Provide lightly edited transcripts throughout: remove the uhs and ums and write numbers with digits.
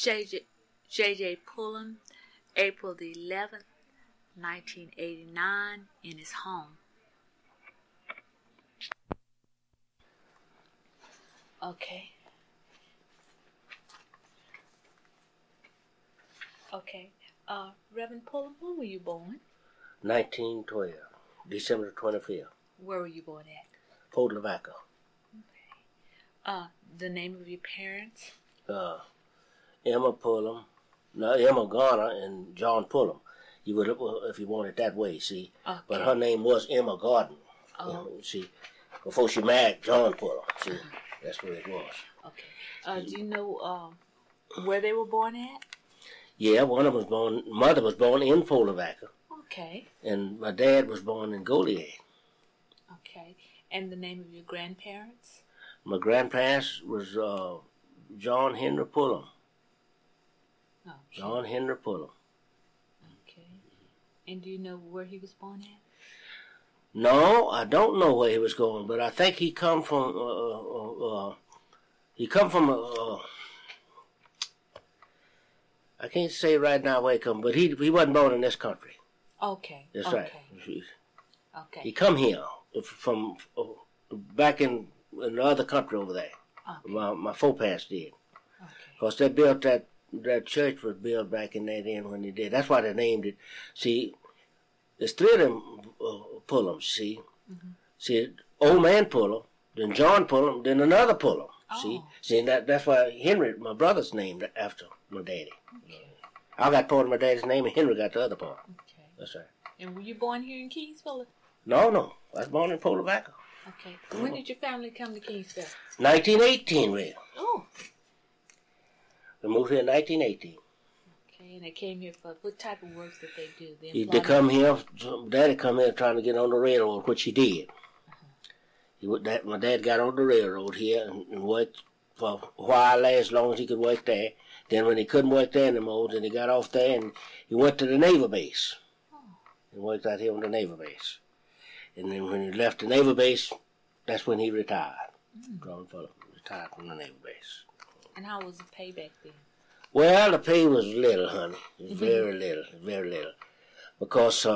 J.J. Pullum, April the 11th, 1989, in his home. Okay. Okay. Reverend Pullum, when were you born? 1912, December 25th. Where were you born at? Port Lavaca. Okay. The name of your parents? Emma Pullum, Emma Garner and John Pullum. You would, if you want it that way, see. Okay. But her name was Emma Garden. Oh. See, before she married John Pullum. See, that's where it was. Okay. Do you know where they were born at? Yeah, one of them was born. Mother was born in Port Lavaca. Okay. And my dad was born in Goliad. Okay. And the name of your grandparents? My grandparents was John Henry Pullum. Oh, John Henry Pullum. Okay. And do you know where he was born at? No, I don't know where he was going, but I think he come from. I can't say right now where he come, but he wasn't born in this country. Okay. That's okay. right. Okay. He come here from back in the other country over there. Okay. My foreparents did. Okay. Because they built that church was built back in that end when they did. That's why they named it. See, there's three of them Pullums, see. Mm-hmm. See, old man Pullum, then John Pullum, then another Pullum. Oh. See, that's why Henry, my brother's named after my daddy. Okay. I got part of my daddy's name, and Henry got the other part. Okay. That's right. And were you born here in Kingsville? No. I was born in Port Lavaca. Okay. When did your family come to Kingsville? 1918, really. Oh. We moved here in 1918. Okay, and they came here for what type of work did they do? They come here. Daddy come here trying to get on the railroad, which he did. My dad got on the railroad here and worked for a while, as long as he could work there. Then when he couldn't work there anymore, then he got off there and he went to the naval base. Oh. And worked out here on the naval base. And then when he left the naval base, that's when he retired. John Pullum retired from the naval base. And how was the pay back then? Well, the pay was little, honey. It was very little. Because,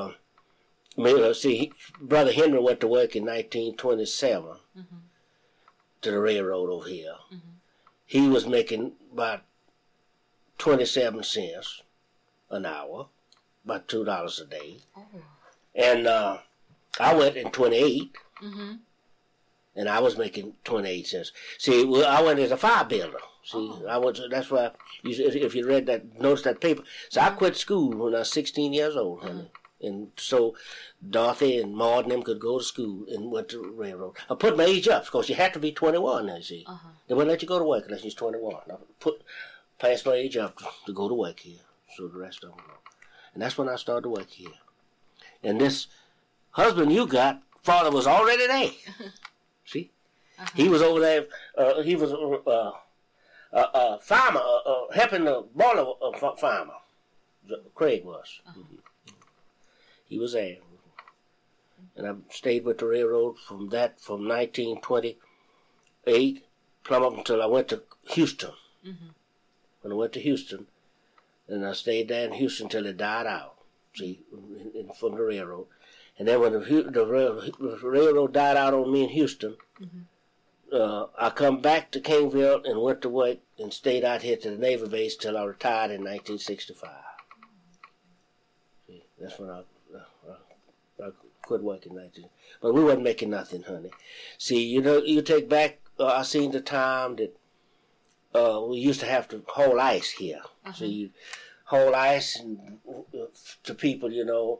Brother Henry went to work in 1927 to the railroad over here. Mm-hmm. He was making about 27 cents an hour, about $2 a day. Oh. And I went in 28. Mm-hmm. And I was making 28 cents. See, I went as a fire builder. See, that's why, if you read that, notice that paper. So I quit school when I was 16 years old, honey. And so Dorothy and Maud and them could go to school and went to the railroad. I put my age up, because you had to be 21, you see. They wouldn't let you go to work unless you're 21. I passed my age up to go to work here. So the rest of them go. And that's when I started to work here. And this husband you got, father was already there. See? He was over there, he was a farmer, helping the boiler farmer. Craig was. He was there. And I stayed with the railroad from 1928, plumb up until I went to Houston. Mm-hmm. When I went to Houston, and I stayed there in Houston until it died out, see, from the railroad. And then when the railroad died out on me in Houston, I come back to Kingville and went to work and stayed out here to the Naval Base till I retired in 1965. See, that's when I quit working in 19. But we wasn't making nothing, honey. See, you take back, I seen the time that we used to have to haul ice here. So you haul ice to people,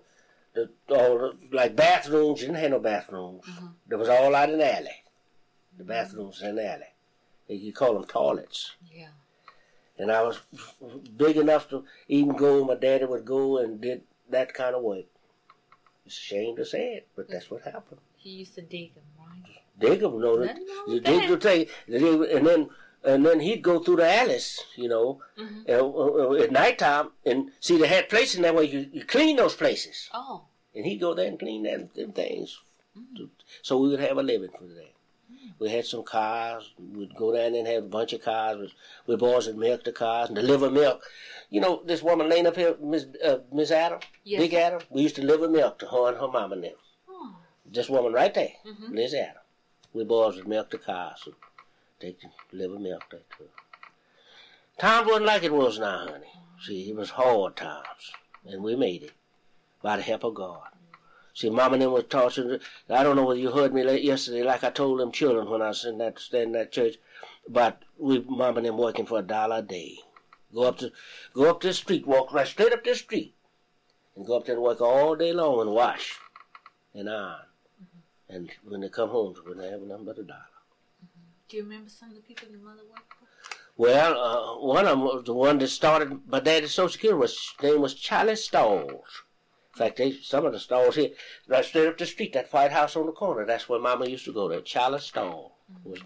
like bathrooms. You didn't have no bathrooms. There was all out in the alley. The bathrooms in the alley. You call them toilets. Yeah. And I was big enough to even go. My daddy would go and did that kind of work. It's a shame to say it, but that's what happened. He used to dig them, right? Dig them, you dig the thing, and then he'd go through the alleys, at nighttime, and see they had places in there where you clean those places. Oh. And he'd go there and clean them things, so we would have a living for that. We had some cars. We'd go down there and have a bunch of cars. We boys would milk the cars and deliver milk. You know, this woman laying up here, Miss Adam, Yes. Big Adam, we used to deliver milk to her and her mom and them. Oh. This woman right there, Liz Adam. We boys would milk the cars and they could deliver milk there too. Times wasn't like it was now, honey. See, it was hard times, and we made it by the help of God. See, Mama and them was torturing. I don't know whether you heard me yesterday, like I told them children when I was in that church, but Mama and them working for $1 a day. Go up the street, walk right straight up the street, and go up there and work all day long and wash and iron. And when they come home, they wouldn't have nothing but $1. Do you remember some of the people your mother worked for? Well, one of them was the one that started my daddy's Social Security. His name was Charlie Stalls. In fact, some of the stalls here, right straight up the street, that White House on the corner, that's where Mama used to go there. Charlie Stall was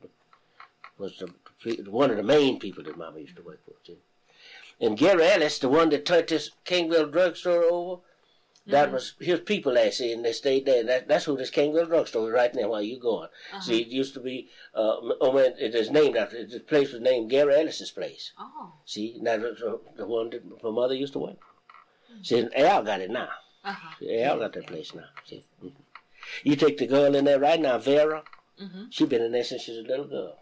one of the main people that Mama used to work for. See? And Gary Ellis, the one that turned this Kingville drugstore over, that was his people there, see, and they stayed there. And that's who this Kingville drugstore is right now while you going. See, it used to be, it is named after, the place was named Gary Ellis's place. Oh. See, that was the one that my mother used to work for. See, Al got it now. Al got that place now. See? You take the girl in there right now, Vera. She been in there since she was a little girl.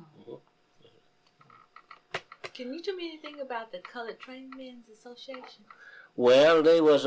Can you tell me anything about the Colored Trainmen's Association? Well, they was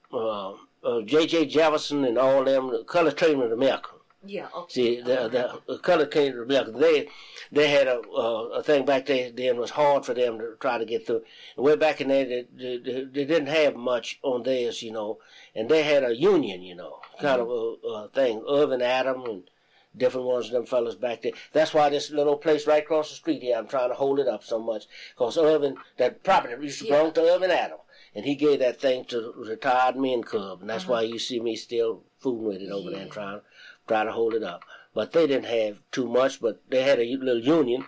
J.J. Jefferson and all them, the Colored Trainmen of America. Yeah, okay. See, the Colored Trainmen of America, they had a thing back there then was hard for them to try to get through. And way back in there, they didn't have much on theirs, you know, and they had a union, you know, kind of a thing. Irvin Adam and different ones of them fellas back there. That's why this little place right across the street here, I'm trying to hold it up so much. Because Irvin, that property used to belong to Irvin Adam. And he gave that thing to the retired men club. And that's why you see me still fooling with it over there and trying to hold it up. But they didn't have too much, but they had a little union,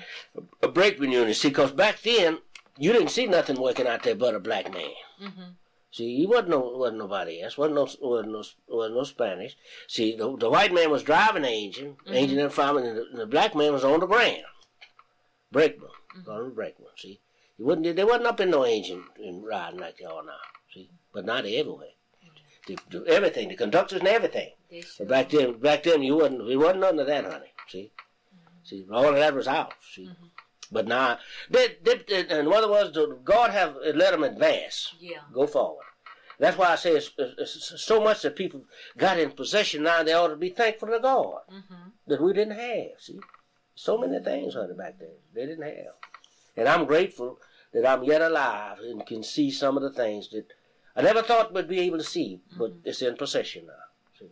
a brakeman union. See, because back then, you didn't see nothing working out there but a black man. See, he wasn't nobody else. Wasn't no Spanish. See, the white man was driving the engine and farming, and the black man was on the ground. Brakeman, on the brakeman. See, they wasn't up in no engine and riding like they are now. See, but now they everywhere. They do everything, the conductors and everything. But back then, it wasn't none of that, honey. See, all of that was out. See. But now, and what it was, God have let them advance, go forward. That's why I say it's so much that people got in possession now, they ought to be thankful to God that we didn't have, see. So many things, honey, back then, they didn't have. And I'm grateful that I'm yet alive and can see some of the things that I never thought would be able to see, but it's in possession now, see.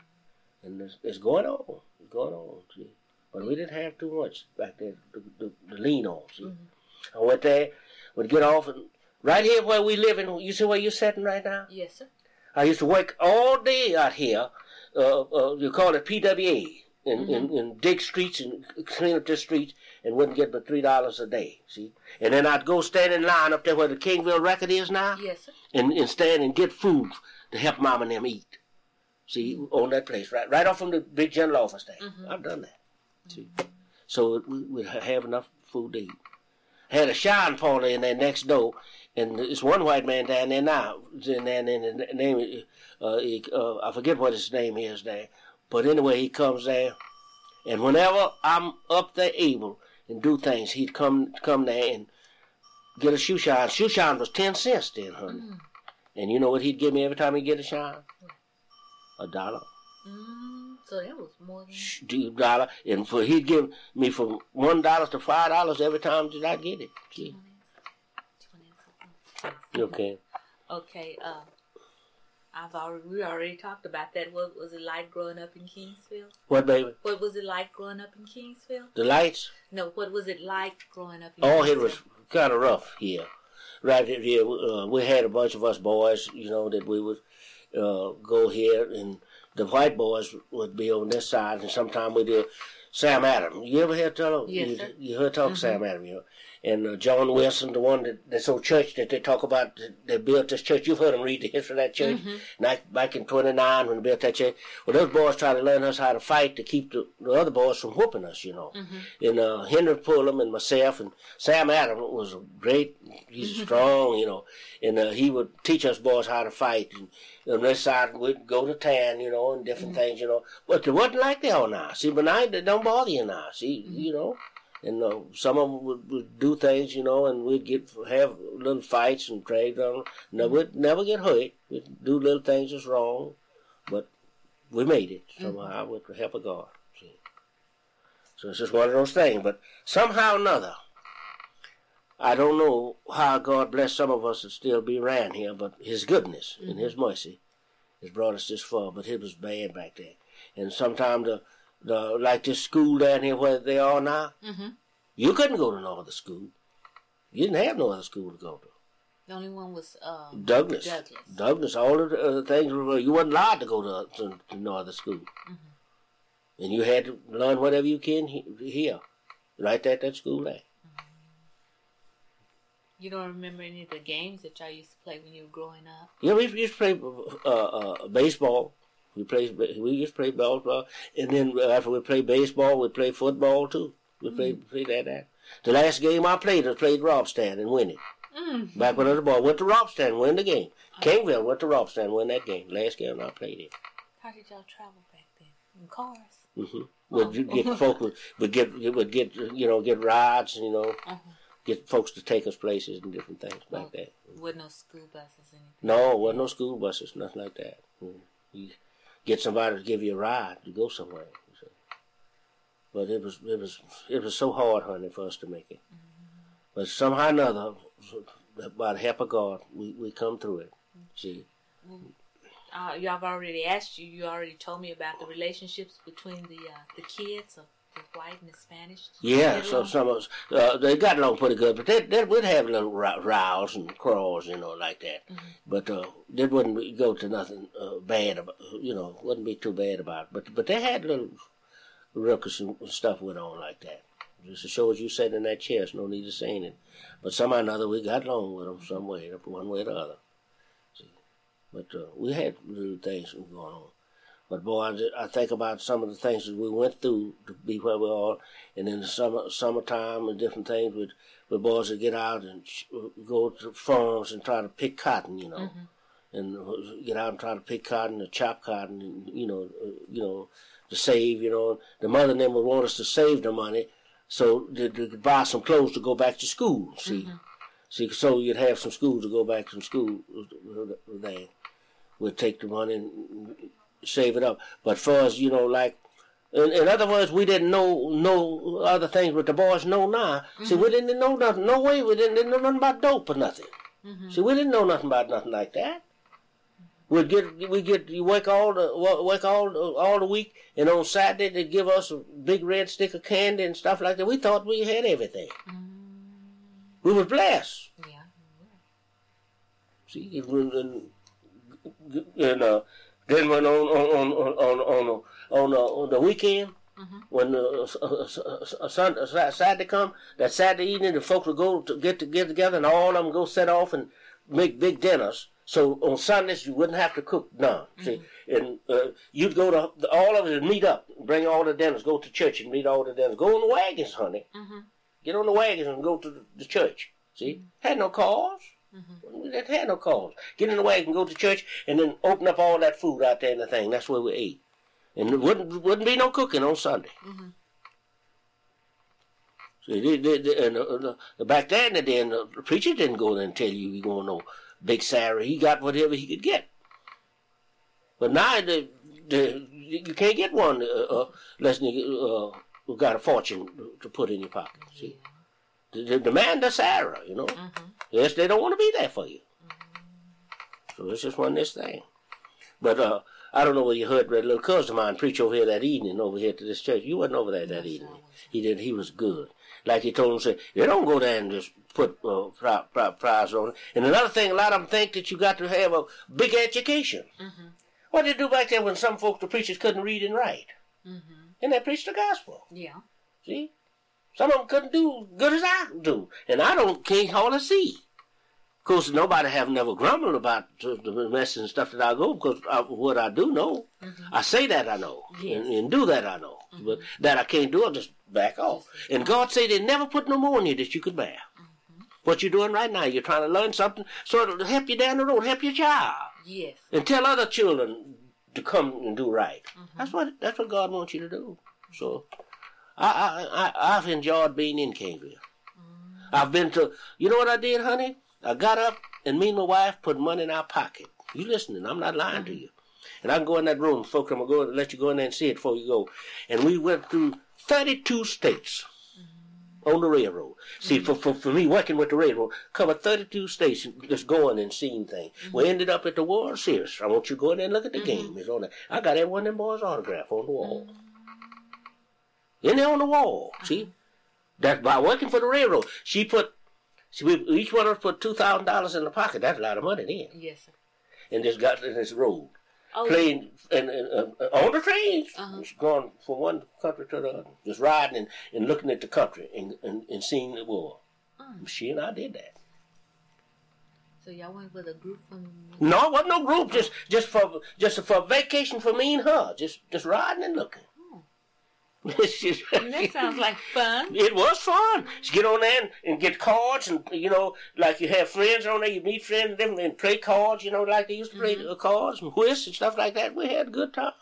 And it's going on, see. But we didn't have too much back there to lean on, see. I went there, would get off, and right here where we live in, you see where you're sitting right now? Yes, sir. I used to work all day out here, you call it PWA, and dig streets and clean up the streets, and wouldn't get but $3 a day, see. And then I'd go stand in line up there where the Kingville record is now, Yes, sir. and stand and get food to help Mama and them eat, see, on that place, right off from the big general office there. I've done that. See. So we have enough food to eat. Had a shine parlor in there next door, and there's one white man down there now. And the name, I forget what his name is there, but anyway, he comes there, and whenever I'm up there able and do things, he'd come there and get a shoe shine. Shoe shine was 10 cents then, honey. And you know what he'd give me every time he'd get a shine? $1. So that was more than $1, and he'd give me from $1 to $5 every time that I get it. See? Okay. Okay. We already talked about that. What was it like growing up in Kingsville? What, baby? What was it like growing up in Kingsville? The lights? No. What was it like growing up in Kingsville? Oh, it was kind of rough here. Right here, we had a bunch of us boys, you know, that we would go here, and the white boys would be on this side, and sometimes we did Sam Adams. You ever hear tell? Yes, sir. You heard talk Sam Adams, you know. and John Wilson, the one that's old church that they talk about, they built this church. You've heard them read the history of that church. Back in 29 when they built that church. Well, those boys tried to learn us how to fight to keep the other boys from whooping us, you know. And Henry Pullum and myself and Sam Adams was a great, he's strong, you know. And he would teach us boys how to fight. And on this side, we'd go to town, you know, and different things, you know. But it wasn't like that now. See, but now they don't bother you now, see, you know. And some of them would do things, you know, and we'd have little fights and trade on. No, we'd never get hurt. We'd do little things that's wrong, but we made it somehow with the help of God. See? So it's just one of those things. But somehow or another, I don't know how God bless some of us to still be around here, but His goodness and His mercy has brought us this far. But it was bad back then. And sometimes like this school down here where they are now, you couldn't go to no other school. You didn't have no other school to go to. The only one was Douglas. Douglas. All of the things, you wasn't allowed to go to no other school. And you had to learn whatever you can here, right at that school there. You don't remember any of the games that y'all used to play when you were growing up? Yeah, we used to play baseball. We used to play baseball, and then after we played baseball, we played football too. We played that. The last game I played Robstown and win it. Back when I was a boy, went to Robstown and win the game. Kingville went to Robstown and win that game. Last game I played it. How did y'all travel back then? In cars? Would get folks would get rides, you know. Get folks to take us places and different things like that. With no school buses, anything? No, wasn't no school buses, nothing like that. You get somebody to give you a ride to go somewhere. So. But it was so hard, honey, for us to make it. But somehow or another, by the help of God, we come through it. See. Y'all already asked you. You already told me about the relationships between the kids of the white and the Spanish. Yeah, so some of us they got along pretty good, but they would have little rows and quarrels, you know, like that. But they wouldn't go to nothing bad about, you know, wouldn't be too bad about it. But they had little ruckus and stuff went on like that. Just to show as you sat in that chair, there's no need of saying it. But somehow or another, we got along with them some way, one way or the other. See? But we had little things going on. But boy, I think about some of the things that we went through to be where we are, and in the summertime and different things with boys that get out and go to farms and try to pick cotton, you know, and get out and try to pick cotton and chop cotton, and you know, to save, you know. The mother and them would want us to save the money so to buy some clothes to go back to school. See, so you'd have some schools to go back to school there. We'd take the money and save it up. But for us, you know, like, in other words, we didn't know other things, but the boys know now. See, we didn't know nothing. No way, we didn't know nothing about dope or nothing. See, we didn't know nothing about nothing like that. You work all the week, and on Saturday they'd give us a big red stick of candy and stuff like that. We thought we had everything. We were blessed. Yeah. See, then when on the weekend, when Saturday come, that Saturday evening the folks would go to get together, and all of them go set off and make big dinners. So on Sundays you wouldn't have to cook none. See, and you'd go to all of us would meet up, bring all the dinners, go to church and meet all the dinners. Go on the wagons, honey. Get on the wagons and go to the church. See, had no cars. We didn't have no cars. Get in the wagon, go to church, and then open up all that food out there in the thing. That's where we ate. And there wouldn't be no cooking on Sunday. So back then, the preacher didn't go there and tell you you're going to no big salary. He got whatever he could get. But now you can't get one unless you got a fortune to put in your pocket. See, the demand of Sarah, you know. Yes, they don't want to be there for you. So it's just one this thing. But I don't know whether you heard that little cousin of mine preach over here that evening, over here to this church. You wasn't over there that evening. He was good. Like he told him, say, they don't go there and just put prize on it. And another thing, a lot of them think that you got to have a big education. What did they do back there when some folks, the preachers, couldn't read and write? And they preached the gospel. Yeah. See? Some of them couldn't do good as I do, and can't hardly see. Of course, nobody have never grumbled about the mess and stuff that I go, because what I do know. I say that I know, and do that I know. But that I can't do, I'll just back off. And God said they never put no more in you that you could bear. What you're doing right now, you're trying to learn something so it'll help you down the road, help your child. Yes. And tell other children to come and do right. That's what God wants you to do. So I've enjoyed being in Caneville. I've been to, you know what I did, honey? I got up and me and my wife put money in our pocket. You listening? I'm not lying to you. And I can go in that room, folks. I'm going to let you go in there and see it before you go. And we went through 32 states on the railroad. See, for me, working with the railroad, covered 32 states, just going and seeing things. We ended up at the World Series. I want you to go in there and look at the game. It's on there. I got every one of them boys' autograph on the wall. In there on the wall, see? That's by working for the railroad. Each one of us put $2,000 in the pocket. That's a lot of money then. Yes, sir. And just got in this road. Oh, Playing on the trains, just going from one country to the other, just riding and looking at the country and seeing the world. She and I did that. So y'all went with a group from? No, it wasn't no group. Just for vacation for me and her. Just riding and looking. That sounds like fun. It was fun. You get on there and get cards, and like you have friends on there, you meet friends and play cards, like they used to play cards and whist and stuff like that. We had a good time.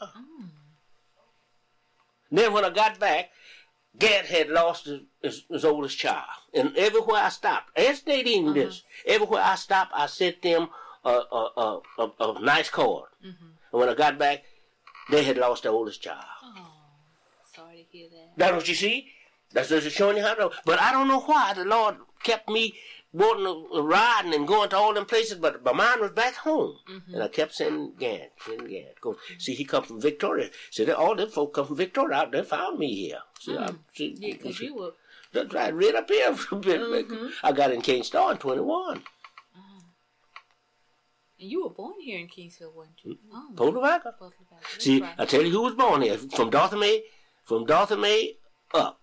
Then when I got back, Gad had lost his oldest child, and everywhere I stopped, and stayed in this, everywhere I stopped, I sent them a nice card. And when I got back, they had lost their oldest child. Sorry to hear that. That's what you see. That's just showing you how to. But I don't know why the Lord kept me wanting to riding and going to all them places. But my mind was back home, and I kept sending Gad. Go. See, he come from Victoria. See, all them folk come from Victoria. They found me here. See, because you were. That's right, right up here. I got in Cane Star in 21. And you were born here in Kingsville, weren't you? Polavaca. See, I tell you who was born here. From Dorothy May up.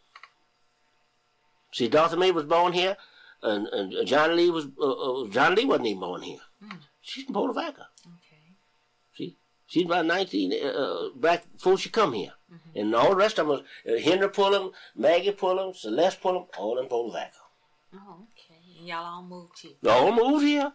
See, Dorothy May was born here, and John Lee John Lee wasn't even born here. She's from Polavaca. Okay. See, she's about 19 back before she come here, and all the rest of them was Henry Pullum, Maggie Pullum, Celeste Pullum, all in Polavaca. Oh, okay. And y'all all moved here. All moved here.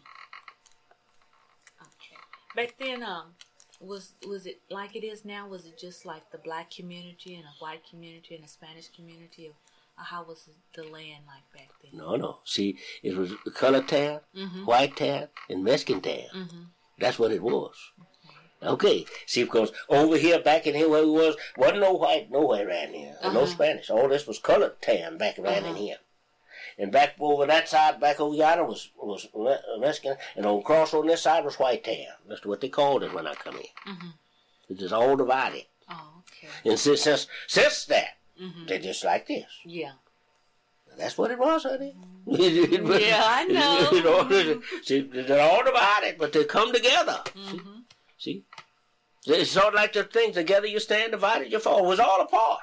Okay. Back then, was it like it is now? Was it just like the black community and a white community and a Spanish community? Or how was the land like back then? No. See, it was colored town, white town, and Mexican town. That's what it was. Okay. See, because over here, back in here where we wasn't no white nowhere around here, no Spanish. All this was colored town back around in here. And back over that side, back over yonder, was Mexican, and across on this side was white town. That's what they called it when I come in. It is all divided. Oh, okay. And since that, they're just like this. Yeah. That's what it was, honey. Yeah, I know. See, they're all divided, but they come together. See? It's sort of like the things, together you stand, divided you fall. It was all apart.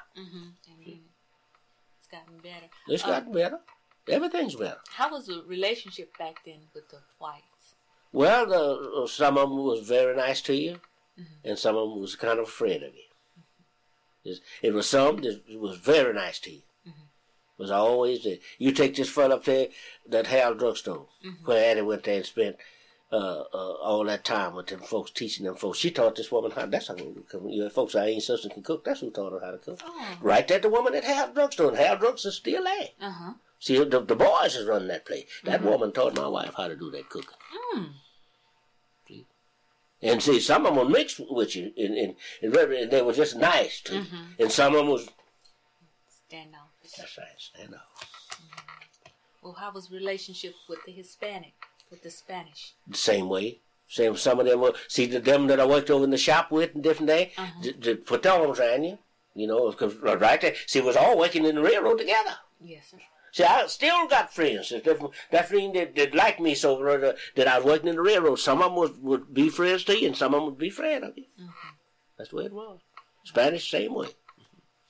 It's gotten better. It's gotten better. Everything's better. How was the relationship back then with the whites? Well, some of them was very nice to you, and some of them was kind of afraid of you. It was some that was very nice to you. It was always you take this fella up there, that Hal drugstore, where Addie went there and spent all that time with them folks, teaching them folks. She taught this woman how. That's how folks I ain't sister can cook. That's who taught her how to cook. Right there, the woman at Hal drugstore, and Hal drugs is still there. See, the boys is running that place. That woman taught my wife how to do that cooking. See? And see, some of them mixed with you, and they were just nice to you. And some of them was standoff. That's right, standoff. Well, how was relationship with the Hispanic, with the Spanish? The same way. Same. Some of them were, see, them that I worked over in the shop with and different day, to put their arms around you. Because right there, see, it was all working in the railroad together. Yes, sir. See, I still got friends. That friend that liked me so that I was working in the railroad. Some of them would be friends to you, and some of them would be friends of you. That's the way it was. Spanish, same way.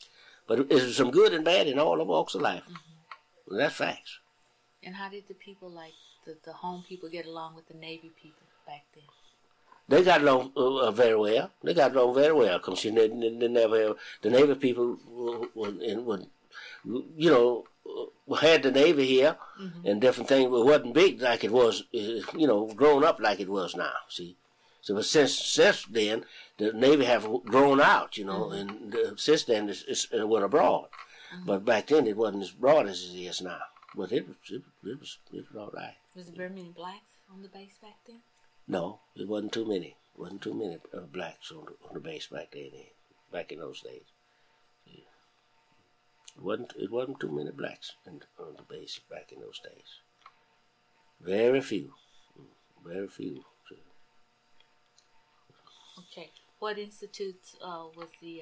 But there's some good and bad in all the walks of life. Mm-hmm. That's facts. And how did the people, like the home people, get along with the Navy people back then? They got along very well. They got along very well. Because they never, the Navy people would, you know, had the Navy here mm-hmm. and different things, but it wasn't big like it was, you know, grown up like it was now. See, so but since then, the Navy have grown out, you know, mm-hmm. and since then it went abroad. Mm-hmm. But back then it wasn't as broad as it is now. But it was all right. Was there very many blacks on the base back then? No, it wasn't too many. It wasn't too many blacks on the base back then. Back in those days, yeah. It wasn't too many blacks on the base back in those days. Very few, very few. Okay, what institutes was the?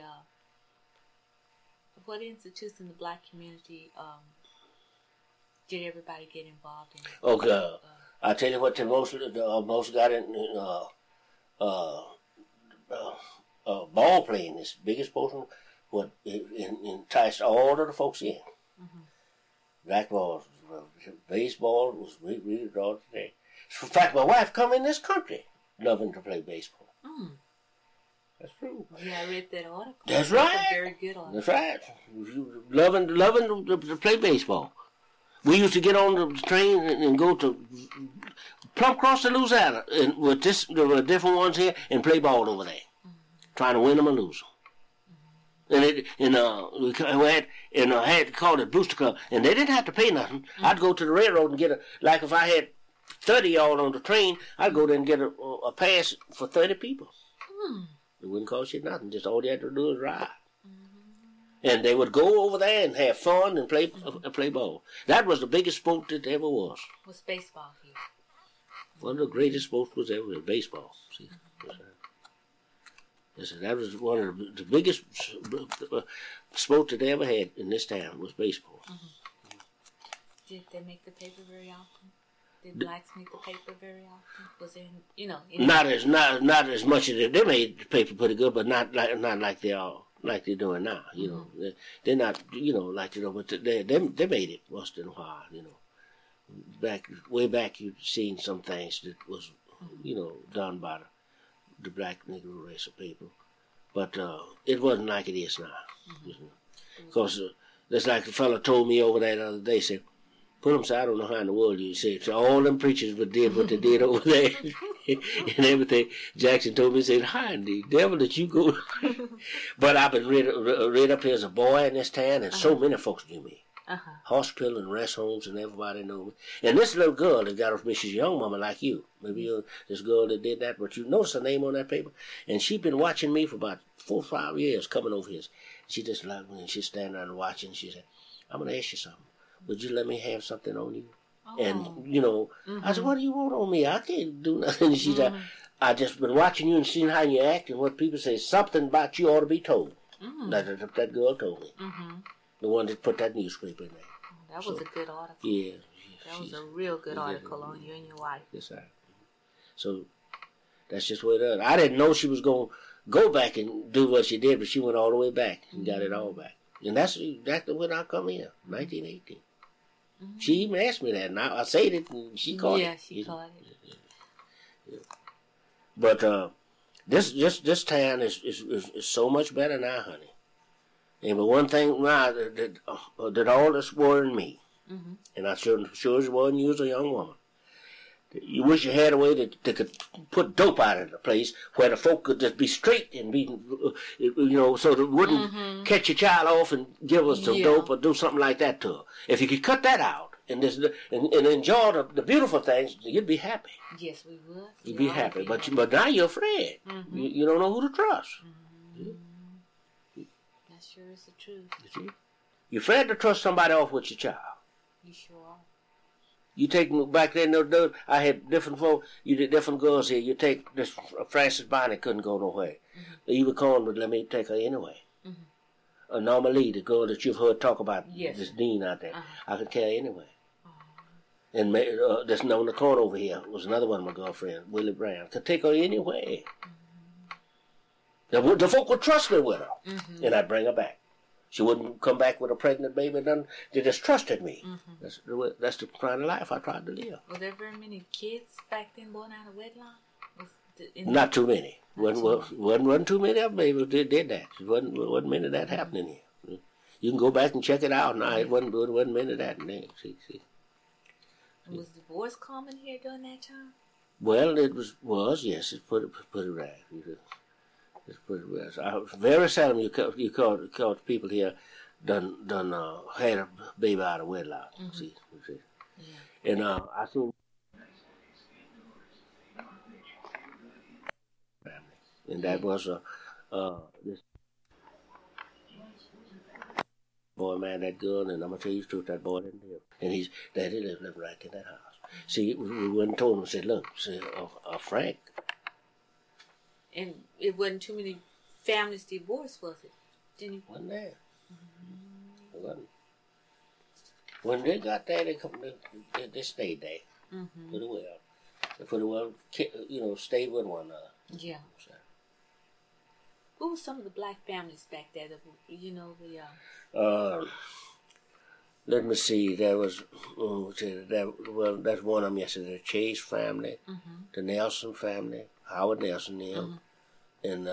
What institutes in the black community did everybody get involved in? Okay. I tell you what, the most got in ball playing. This biggest portion, what enticed all of the folks in. Mm-hmm. Black balls, baseball was really drawn today. In fact, my wife come in this country loving to play baseball. Mm. That's true. Yeah, I read that article. That's right. That's a very good article. That's right. Loving to play baseball. We used to get on the train and go to plumb across to Louisiana and with there were different ones here and play ball over there, trying to win them or lose them. And I had called it Booster Club, and they didn't have to pay nothing. I'd go to the railroad and get like if I had 30 y'all on the train, I'd go there and get a pass for 30 people. It wouldn't cost you nothing. Just all you had to do is ride. And they would go over there and have fun and play ball. That was the biggest sport that ever was. Was baseball here? One of the greatest sports was ever baseball. See, that was one of the biggest sports that they ever had in this town was baseball. Mm-hmm. Did they make the paper very often? Did blacks make the paper very often? Was there, not as much as they made the paper pretty good, but not like they are. Like they're doing now, you know. Mm-hmm. They're not, like, but they made it once in a while, Way back, you'd seen some things that was, done by the black Negro race of people. But it wasn't like it is now. Because that's like the fellow told me over there the other day, said, put them, so I don't know how in the world you said. So all them preachers did what they did over there and everything. Jackson told me, he said, hi, the devil that you go. But I've been read up here as a boy in this town, and so many folks knew me. Hospital and rest homes and everybody knew me. And this little girl that got off me, she's a young woman like you. Maybe you're this girl that did that, but you notice her name on that paper. And she's been watching me for about 4 or 5 years coming over here. She just loved me, and she's standing there and watching. She said, I'm going to ask you something. Would you let me have something on you? Oh. And, I said, what do you want on me? I can't do nothing. She said, I just been watching you and seeing how you act and what people say. Something about you ought to be told. That girl told me. The one that put that newspaper in there. Oh, that was a good article. Yeah. That was a real good article on you and your wife. Yes, sir. So, that's just what it is. I didn't know she was going to go back and do what she did, but she went all the way back and got it all back. And that's when I come here, 1918. She even asked me that, and I said it, and she caught it. Yeah, she caught it. Yeah. But this town is so much better now, honey. And but one thing now that all this worried me, and I sure as wasn't you as a young woman. You wish you had a way that could put dope out of the place where the folk could just be straight and be, so that it wouldn't catch your child off and give us some dope or do something like that to her. If you could cut that out and enjoy the beautiful things, you'd be happy. Yes, we would. You'd be happy. But now you're afraid. You don't know who to trust. That sure is the truth. You see? You're afraid to trust somebody off with your child. You sure are. You take back then, I had different folk, you did different girls here. You take this Frances Bonnie couldn't go nowhere. Eva Cohen would let me take her anyway. Norma Lee, the girl that you've heard talk about, this dean out there, I could carry anyway. And this on the corner over here was another one of my girlfriends, Willie Brown. Could take her anyway. The folk would trust me with her, and I'd bring her back. She wouldn't come back with a pregnant baby. None. They just trusted me. Mm-hmm. That's the kind of life I tried to live. Were there very many kids back then born out of wedlock? Not too many. Wasn't too many of them babies did that. Wasn't many of that happening here. You can go back and check it out. No, it wasn't many of that. See. Was divorce common here during that time? Well, it was yes. It's pretty right. It's pretty well. Very seldom you caught people here done had a baby out of wedlock. Mm-hmm. See. Yeah. And I seen family, and that was this boy married that girl, and I'm gonna tell you the truth, that boy didn't live, and his daddy lived right in that house. See, we went and told him, said, look, Frank. And it wasn't too many families divorced, was it? Didn't you? Wasn't there? Mm-hmm. It wasn't. When they got there, they stayed there. Mm-hmm. Pretty well, stayed with one another. Yeah. So. Who were some of the black families back there? Let me see. There was, that's one of them yesterday. The Chase family, the Nelson family, Howard Nelson, them, and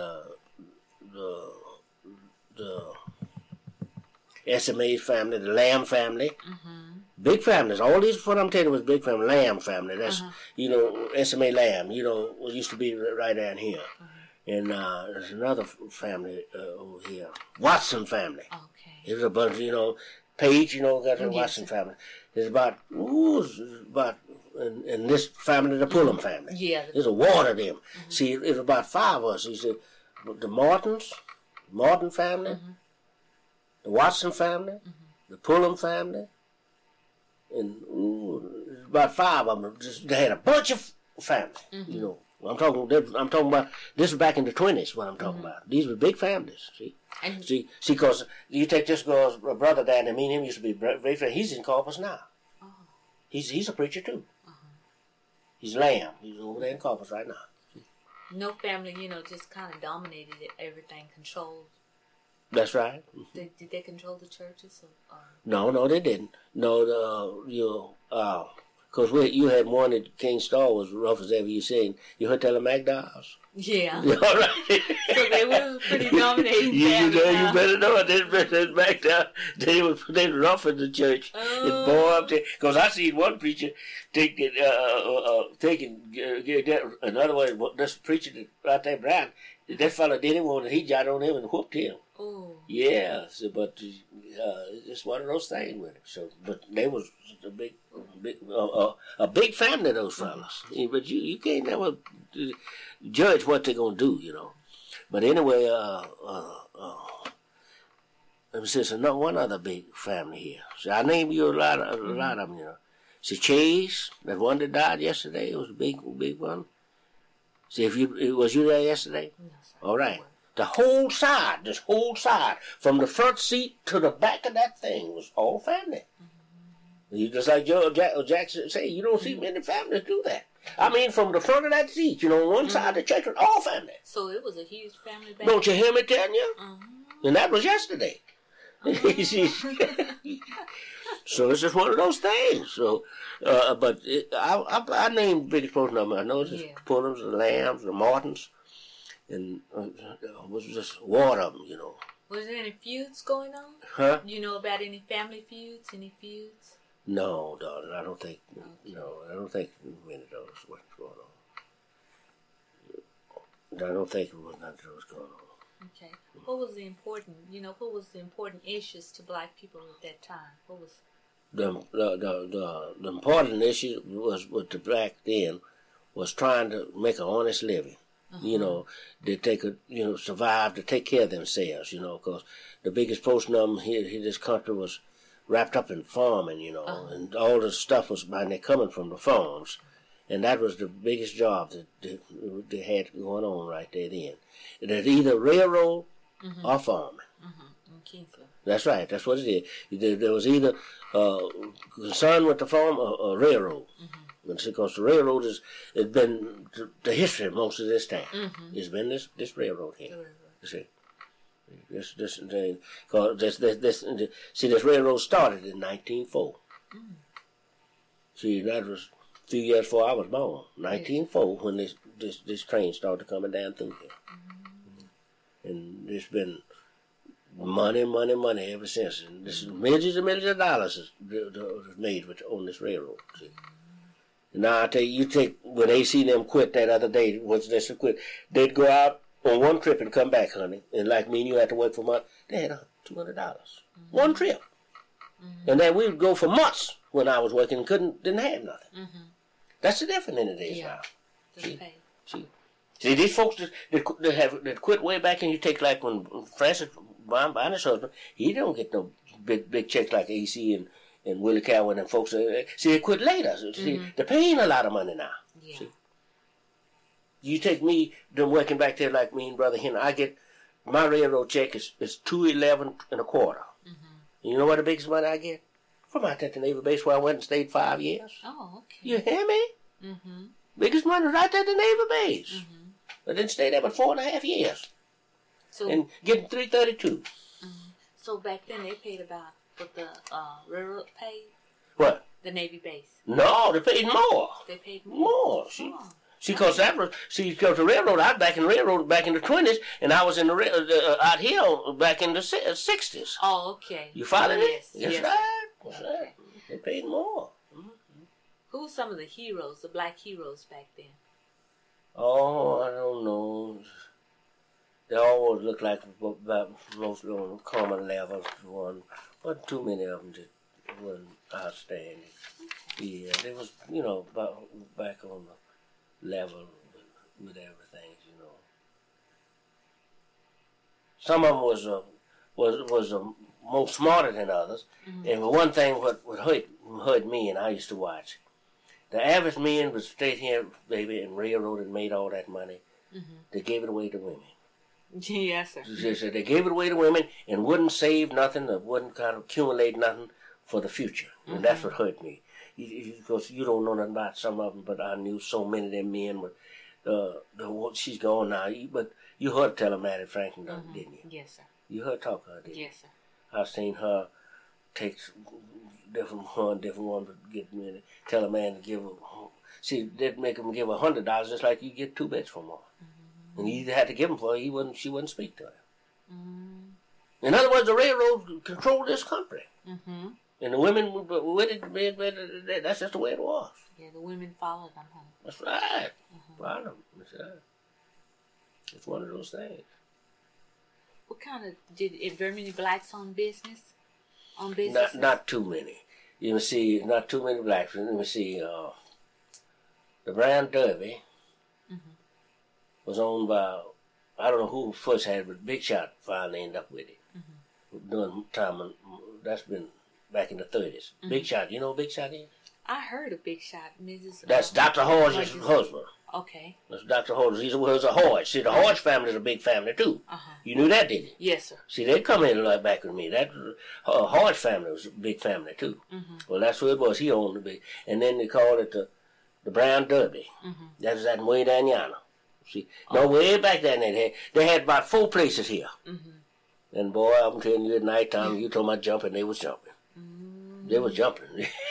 the SMA family, the Lamb family. Big families. All these, what I'm telling you, was big family. Lamb family. That's, SMA Lamb, used to be right down here. And there's another family over here. Watson family. Okay. There's a bunch, Page, got the Watson family. There's about, and this family, the Pullum family. Yeah. There's a ward of them. See, it was about 5 of us. He said, the Martin family, the Watson family, the Pullum family, and about 5 of them. They had a bunch of families, I'm talking about, this was back in the 20s, what I'm talking about. These were big families, see? See, because you take this girl's brother down there, me and him used to be very friends. He's in Corpus now. Oh. He's a preacher too. He's Lamb. He's over there in Corpus right now. No family, just kind of dominated it, everything, controlled. That's right. Did they control the churches? Or? No, they didn't. No, because you had one at King Star was rough as ever. You seen. You heard tell the McDowells? Yeah. All right. So they were pretty dominating family. You better know it. They back down. They were rough in the church. And boy up there, because I seen one preacher taking another one. This preacher right there, Brown. That fella didn't want it. He got on him and whooped him. Oh. Yeah, but it's just one of those things with it. So, but they was a big family, those fellas. But you can't never judge what they're gonna do, But anyway, let me say, one other big family here. So I named you a lot of them, See, Chase, that one that died yesterday, it was a big one. See, was you there yesterday? No, sir. All right. This whole side, from the front seat to the back of that thing was all family. You just like Joe Jackson say, you don't see many families do that. I mean, from the front of that seat, one side of the church was all family. So it was a huge family back. Don't you hear me telling you? And that was yesterday. So it's just one of those things. So, but I named biggest person of them. I know it's the Pullums, the Lambs, the Martins, and it was just one of them, Was there any feuds going on? Huh? You know about any family feuds? Any feuds? No, darling, I don't think. Okay. No, I don't think many of those what's going on. I don't think it was none of those going on. Okay. What was the important issues to black people at that time? What was the important issue was with the black then was trying to make an honest living. That they could, survive to take care of themselves, because the biggest portion of them here in this country was wrapped up in farming, and all the stuff was coming from the farms. And that was the biggest job that they had going on right there then. It was either railroad or farming. In Kingsville. That's right. That's what it is. There was either concern with the farm or railroad. Because the railroad has been the history of most of this town. It's been this railroad here. You see. This railroad started in 1904. Mm. See, that was a few years before I was born. 1904 when this train started coming down through here. Mm. And it's been money ever since. And this is millions and millions of dollars made on this railroad. See? And now I tell you, when they see them quit that other day, they'd go out on one trip and come back, honey. And like me and you had to work for months. They had $200. Mm-hmm. One trip. Mm-hmm. And then we would go for months when I was working and didn't have nothing. Mm-hmm. That's the difference in the days now. See, these folks that quit way back, and you take like when Francis Bonner's husband, he don't get no big checks like AC and Willie Cowan and folks. See, they quit later. See, they're paying a lot of money now. Yeah. See? You take me, them working back there like me and Brother Henry, I get, my railroad check is $2.11 and a quarter. Mm-hmm. You know what the biggest money I get? From out at the Naval Base where I went and stayed 5 years. Oh, okay. You hear me? Mm-hmm. Biggest money right there at the Naval Base. Mm-hmm. I didn't stay there but 4.5 years. And getting $3.32. Mm-hmm. So back then they paid about what the railroad paid? What? The Navy base. No, they paid more. They paid more? More. Because the railroad, I was back in the railroad back in the 20s, and I was in the out here back in the 60s. Oh, okay. You follow me? Yes. That's right. They paid more. Mm-hmm. Who were some of the heroes, the black heroes back then? Oh, I don't know. They always looked like mostly on common levels. Wasn't too many of them just wasn't outstanding. Okay. Yeah, they was, back on the level with everything, Some of them was more smarter than others. Mm-hmm. And one thing what hurt me, and I used to watch, the average man was stayed here, baby, and railroad and made all that money. Mm-hmm. They gave it away to women. Yes, sir. They gave it away to women and wouldn't save nothing, or wouldn't kind of accumulate nothing for the future. Mm-hmm. And that's what hurt me. Because you don't know nothing about some of them, but I knew so many of them men. She's gone now, but you heard Telematic Franklin, didn't you? Yes, sir. You heard talk to her, didn't you? Yes, sir. I've seen her take different one, but get me tell a man to give her. See, they'd make him give $100 just like you get 2 bits from her. Mm-hmm. And you either had to give him for her, she wouldn't speak to her. Mm-hmm. In other words, the railroad controlled this country. Mm-hmm. And the women with it, that's just the way it was. Yeah, the women followed them home. That's right. Followed them. That's right. It's one of those things. What kind of, did very many blacks on business? Not too many. You can see, not too many blacks. Let me see, the Brown Derby was owned by, I don't know who first had it, but Big Shot finally ended up with it. During time, that's been back in the 30s. Big Shot, you know what Big Shot is? I heard of Big Shot. Mrs. That's Dr. Hodge's husband. Okay. That's Dr. Hodge. He was a Hodge. See, the Hodge family is a big family, too. You knew that, didn't you? Yes, sir. See, they come in like back with me. That Hodge family was a big family, too. Well, that's what it was. He owned the big. And then they called it the Brown Derby. That was that way down yonder. See, no, way back then they had about 4 places here. And boy, I'm telling you, at night time, you told my jumping, they was jumping. They was jumping.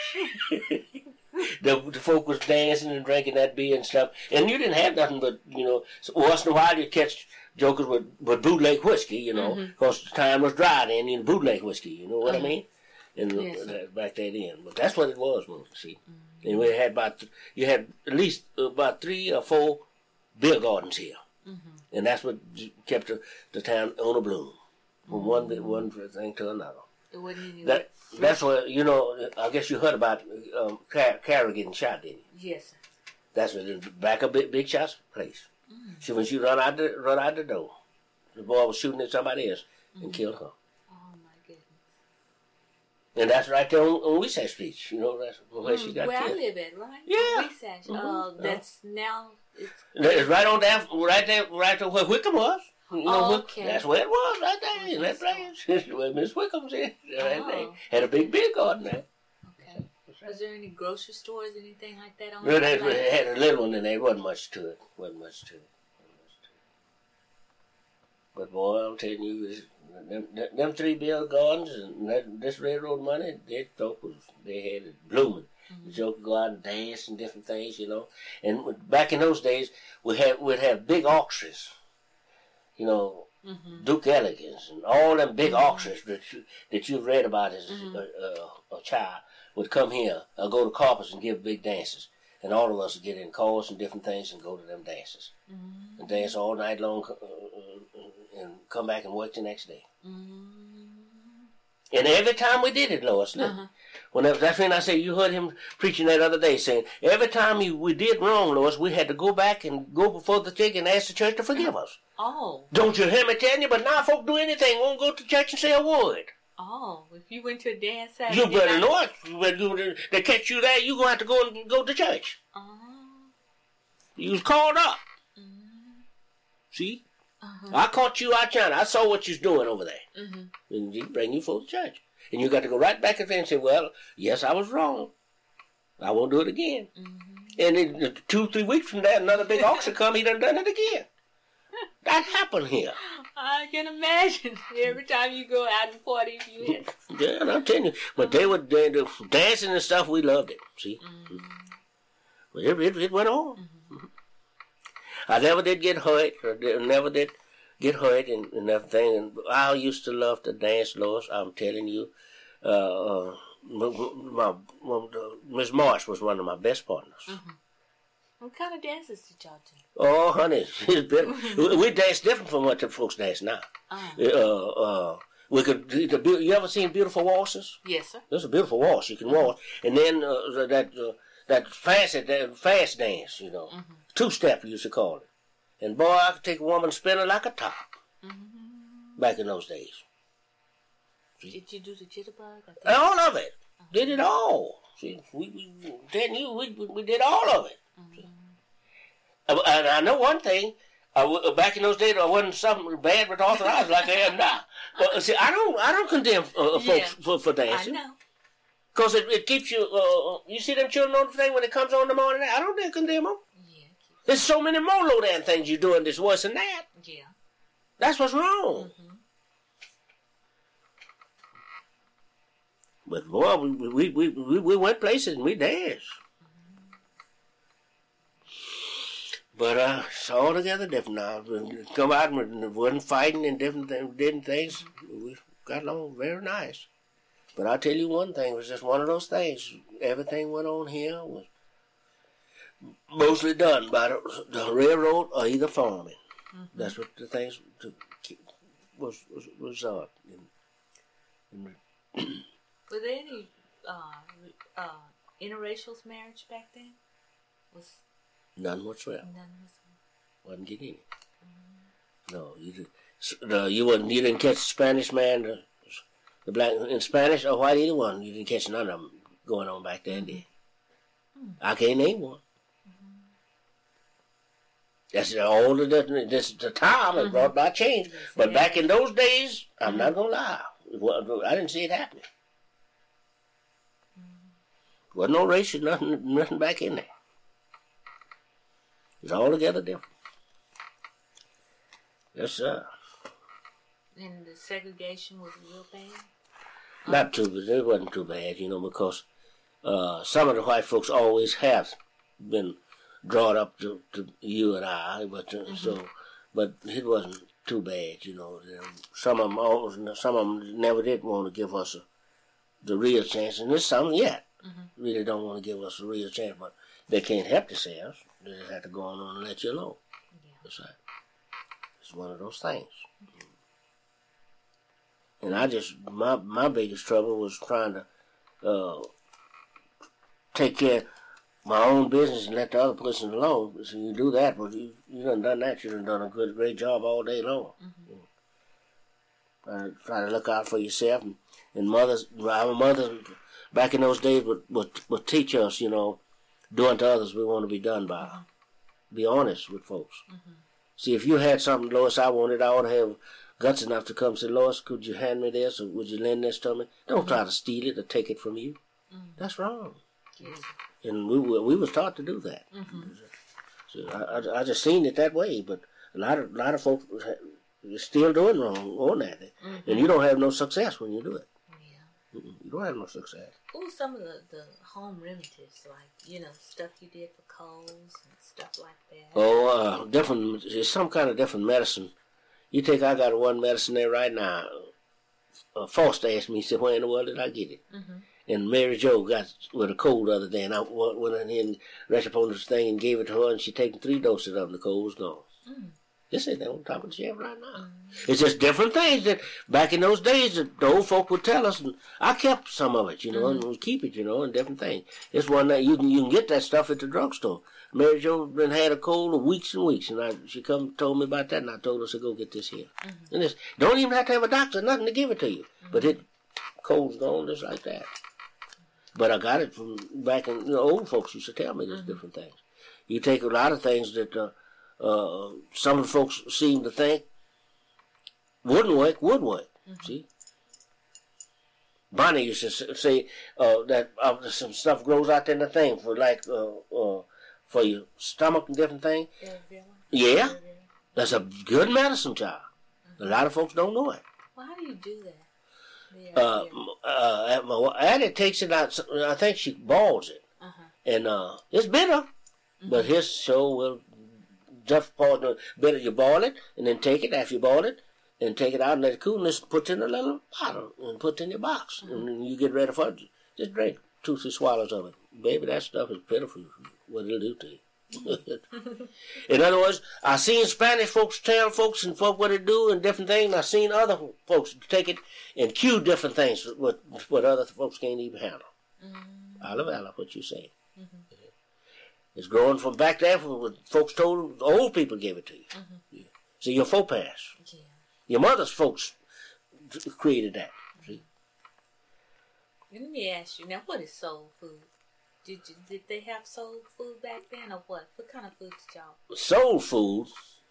The folk was dancing and drinking that beer and stuff. And you didn't have nothing but, so once in a while you'd catch jokers with bootleg whiskey, because the time was dry then, and bootleg whiskey, you know what I mean? And back there then. But that's what it was, see. And we had you had at least about 3 or 4 beer gardens here. And that's what kept the town on a bloom. From one thing to another. That's what, I guess you heard about Carol getting shot, didn't you? Yes, sir. That's what, back of Big Shot's place. See, when she run out the door, the boy was shooting at somebody else and killed her. Oh, my goodness. And that's right there on Weisach Street. That's where she got killed. Where I live at, right? Yeah. Weisach. That's now... It's right on there, right there where Wickham was. Okay. That's where it was, right there in that place. Where Miss Wickham's in. They had a big beer garden there. Okay. Was there any grocery stores, anything like that on there? They had a little one, and there wasn't much to it. But boy, I'm telling you, them 3 bill gardens and this railroad money, they had it blooming. The joke would go out and dance and different things, you know. And back in those days, we'd have big auctions, you know, Duke Elegance and all them big auctions that you've read about as a child would come here or go to Carpus and give big dances. And all of us would get in cars and different things and go to them dances. And dance all night long and come back and work the next day. And every time we did it, Lois, that's when I say you heard him preaching that other day saying, every time we did wrong, Lois, we had to go back and go before the church and ask the church to forgive us. Oh. Don't you hear me telling you? But now folk do anything, won't go to church and say a word. Oh, if you went to a dance Saturday you better know it. They catch you there, you're going to have to go to church. You was called up. See? I caught you out China. I saw what you was doing over there. And he bring you for the church. And you got to go right back there and say, well, yes, I was wrong. I won't do it again. And in 2-3 weeks from that, another big auction come, he done it again. That happened here. I can imagine. Every time you go out in 40, you hit. Yeah, and I'm telling you. But they dancing and stuff, we loved it. See? But it went on. I never did get hurt, and everything. And I used to love to dance, Lois. I'm telling you. Miss Marsh was one of my best partners. What kind of dances did y'all do? Oh, honey, we dance different from what the folks dance now. We could. You ever seen beautiful waltzes? Yes, sir. There's a beautiful waltz you can waltz, and then that fast dance, you know, 2-step you used to call it. And boy, I could take a woman and spin her like a top. Back in those days. See? Did you do the jitterbug? All of it. Did it all. See, we did all of it. And I know one thing. Back in those days, I wasn't something bad with arthritis like I am now. But see, I don't condemn folks for dancing. I know. Because it keeps you. You see them children on the thing when it comes on in the morning. I don't condemn them. Yeah. There's so many more low down things you're doing that's worse than that. Yeah. That's what's wrong. But boy, we went places and we danced. But it's altogether different now. We come out and we wasn't fighting and different things. We got along very nice. But I'll tell you one thing, it was just one of those things. Everything went on here was mostly done by the railroad or either farming. That's what the things was. Were there any interracial marriage back then? None whatsoever. None Wasn't getting any. No, you didn't catch the Spanish man, the black in Spanish or white, either one. You didn't catch none of them going on back then. I can't name one. That's all the time has brought about change. But back in those days, I'm not gonna lie, I didn't see it happening. Wasn't no racial, nothing back in there. It's altogether different. Yes, sir. And the segregation was real bad? Not too bad. It wasn't too bad, because some of the white folks always have been brought up to you and I, but but it wasn't too bad, Some of them never did want to give us the real chance, and there's some yet really don't want to give us a real chance, but they can't help themselves. They just have to go on and let you alone. Yeah. That's right. It's one of those things. And I just, my biggest trouble was trying to take care of my own business and let the other person alone. So you do that, but you done that. You done a great job all day long. Try to look out for yourself. And our mothers back in those days would teach us, doing to others we want to be done by. Be honest with folks. See, if you had something, Lois, I wanted, I ought to have guts enough to come and say, Lois, could you hand me this, or would you lend this to me? Don't try to steal it or take it from you. That's wrong. Yes. And we was taught to do that. So I just seen it that way, but a lot of folks you're still doing wrong on that. Mm-hmm. And you don't have no success when you do it. Yeah. You don't have no success. What were some of the home remedies, like, stuff you did for colds and stuff like that? Oh, there's some kind of different medicine. I got one medicine there right now. Foster asked me, he said, where in the world did I get it? Mm-hmm. And Mary Jo got with a cold the other day, and I went in here and read upon this thing and gave it to her, and she taken 3 doses of it, and the cold was gone. Mm. This is on top of the shelf right now. It's just different things that back in those days that the old folk would tell us, and I kept some of it, and would keep it, and different things. It's one that you can get that stuff at the drugstore. Mary Jo been had a cold of weeks and weeks, and she told me about that, and I told her to go get this here. Mm-hmm. And don't even have to have a doctor, nothing to give it to you, but cold's gone just like that. But I got it from back in, old folks used to tell me there's different things. You take a lot of things that some of the folks seem to think wouldn't work, would work. Mm-hmm. See? Bonnie used to say that some stuff grows out in the thing for for your stomach and different things. Yeah. That's a good medicine, child. Mm-hmm. A lot of folks don't know it. Well, how do you do that? Addie takes it out. I think she boils it, and it's bitter, but his show will just part of bitter. You boil it and then take it after you boil it, and take it out and let it cool. And just put it in a little bottle and put it in your box, and then you get ready for it. Just drink 2-3 swallows of it, baby. That stuff is pitiful. What it'll do to you. In other words, I seen Spanish folks tell folks and folk what it do and different things. I seen other folks take it and cue different things what other folks can't even handle. Olive, what you say? It's growing from back there from what folks told old people gave it to you. Yeah. See, your faux pass. Yeah. Your mother's folks created that. See? Let me ask you now, what is soul food? Did they have soul food back then, or what? What kind of food did y'all? Soul food?